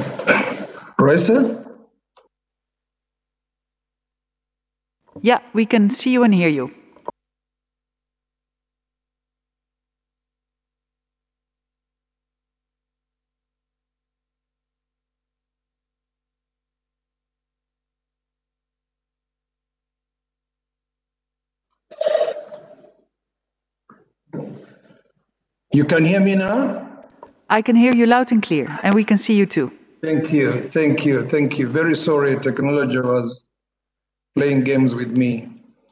Raisa? Yeah, we can see you and hear you. You can hear me now? I can hear you loud and clear, and we can see you too. Thank you, thank you, thank you. Very sorry, technology was playing games with me.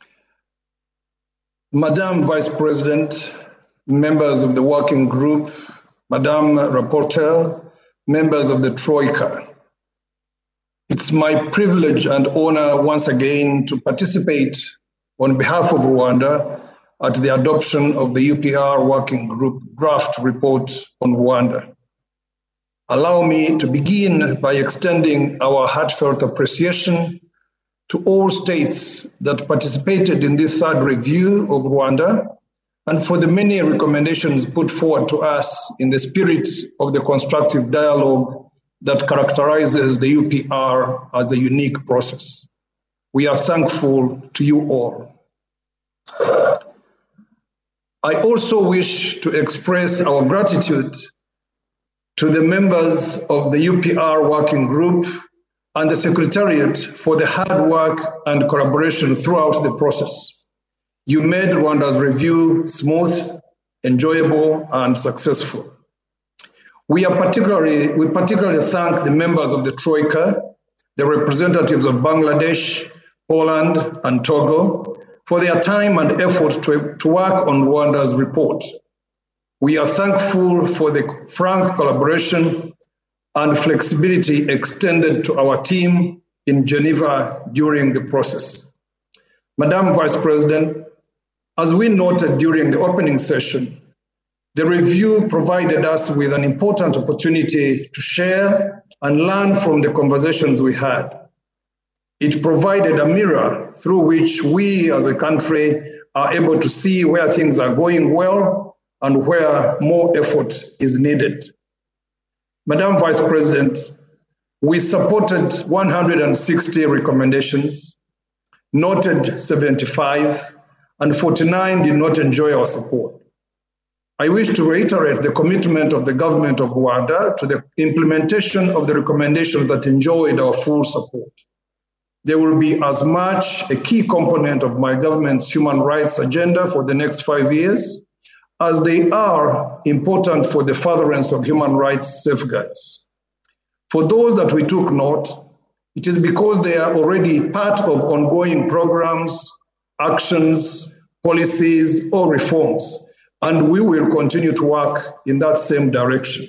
Madam Vice President, members of the working group, Madam Rapporteur, members of the Troika, it's my privilege and honor once again to participate on behalf of Rwanda at the adoption of the UPR Working Group draft report on Rwanda. Allow me to begin by extending our heartfelt appreciation to all states that participated in this third review of Rwanda and for the many recommendations put forward to us in the spirit of the constructive dialogue that characterizes the UPR as a unique process. We are thankful to you all. I also wish to express our gratitude to the members of the UPR Working Group and the Secretariat for the hard work and collaboration throughout the process. You made Rwanda's review smooth, enjoyable, and successful. We particularly thank the members of the Troika, the representatives of Bangladesh, Poland, and Togo for their time and effort to work on Rwanda's report. We are thankful for the frank collaboration and flexibility extended to our team in Geneva during the process. Madam Vice President, as we noted during the opening session, the review provided us with an important opportunity to share and learn from the conversations we had. It provided a mirror through which we as a country are able to see where things are going well and where more effort is needed. Madam Vice President, we supported 160 recommendations, noted 75, and 49 did not enjoy our support. I wish to reiterate the commitment of the government of Rwanda to the implementation of the recommendations that enjoyed our full support. They will be as much a key component of my government's human rights agenda for the next 5 years as they are important for the furtherance of human rights safeguards. For those that we took note, it is because they are already part of ongoing programs, actions, policies, or reforms, and we will continue to work in that same direction.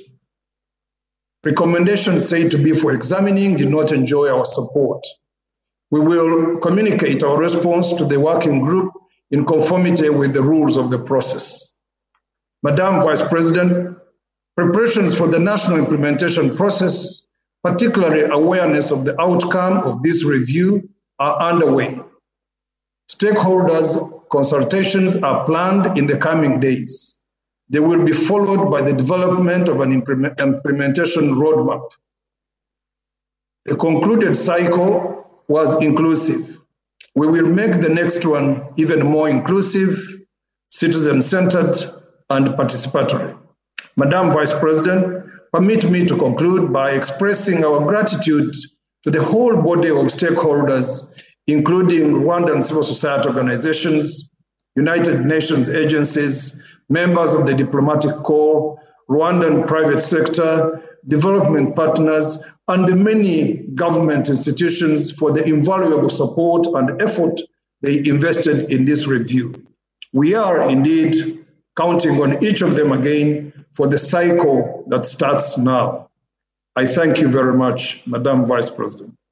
Recommendations said to be for examining did not enjoy our support. We will communicate our response to the working group in conformity with the rules of the process. Madam Vice President, preparations for the national implementation process, particularly awareness of the outcome of this review, are underway. Stakeholders' consultations are planned in the coming days. They will be followed by the development of an implementation roadmap. The concluded cycle was inclusive. We will make the next one even more inclusive, citizen-centered, and participatory. Madam Vice President, permit me to conclude by expressing our gratitude to the whole body of stakeholders, including Rwandan civil society organizations, United Nations agencies, members of the diplomatic corps, Rwandan private sector, development partners, and the many government institutions for the invaluable support and effort they invested in this review. We are indeed counting on each of them again for the cycle that starts now. I thank you very much, Madam Vice President.